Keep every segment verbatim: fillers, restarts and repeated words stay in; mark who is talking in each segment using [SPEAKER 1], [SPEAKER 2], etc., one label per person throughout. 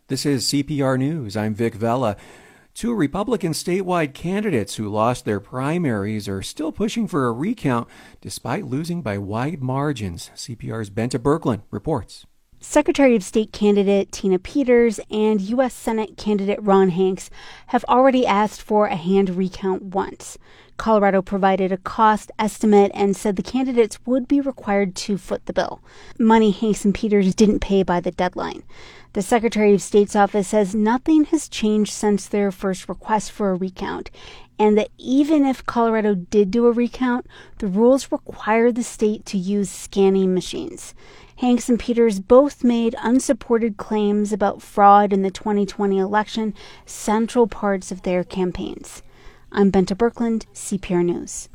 [SPEAKER 1] This is C P R News. I'm Vic Vela. Two Republican statewide candidates who lost their primaries are still pushing for a recount despite losing by wide margins. C P R's Benta Berkland reports.
[SPEAKER 2] Secretary of State candidate Tina Peters and U S Senate candidate Ron Hanks have already asked for a hand recount once. Colorado provided a cost estimate and said the candidates would be required to foot the bill. Money Hanks and Peters didn't pay by the deadline. The Secretary of State's office says nothing has changed since their first request for a recount, and that even if Colorado did do a recount, the rules require the state to use scanning machines. Hanks and Peters both made unsupported claims about fraud in the twenty twenty election, central parts of their campaigns. I'm Benta Berkland, C P R News.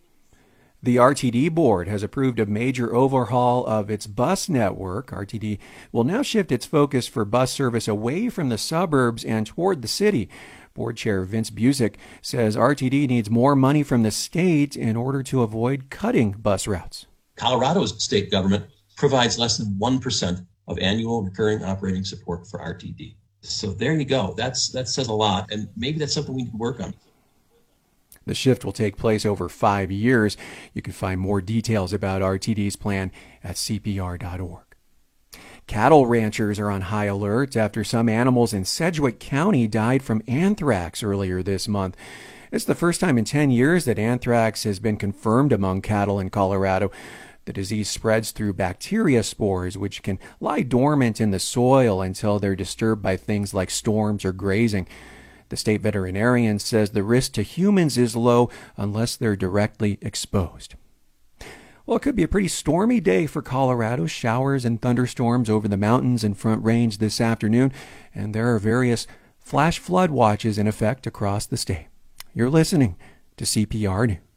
[SPEAKER 1] The R T D board has approved a major overhaul of its bus network. R T D will now shift its focus for bus service away from the suburbs and toward the city. Board Chair Vince Busick says R T D needs more money from the state in order to avoid cutting bus routes.
[SPEAKER 3] Colorado's state government provides less than one percent of annual recurring operating support for R T D. So there you go. That's that says a lot, and maybe that's something we need to work on.
[SPEAKER 1] The shift will take place over five years. You can find more details about R T D's plan at C P R dot org. Cattle ranchers are on high alert after some animals in Sedgwick County died from anthrax earlier this month. It's the first time in ten years that anthrax has been confirmed among cattle in Colorado. The disease spreads through bacteria spores, which can lie dormant in the soil until they're disturbed by things like storms or grazing. The state veterinarian says the risk to humans is low unless they're directly exposed. Well, it could be a pretty stormy day for Colorado. Showers and thunderstorms over the mountains and Front Range this afternoon, and there are various flash flood watches in effect across the state. You're listening to C P R News.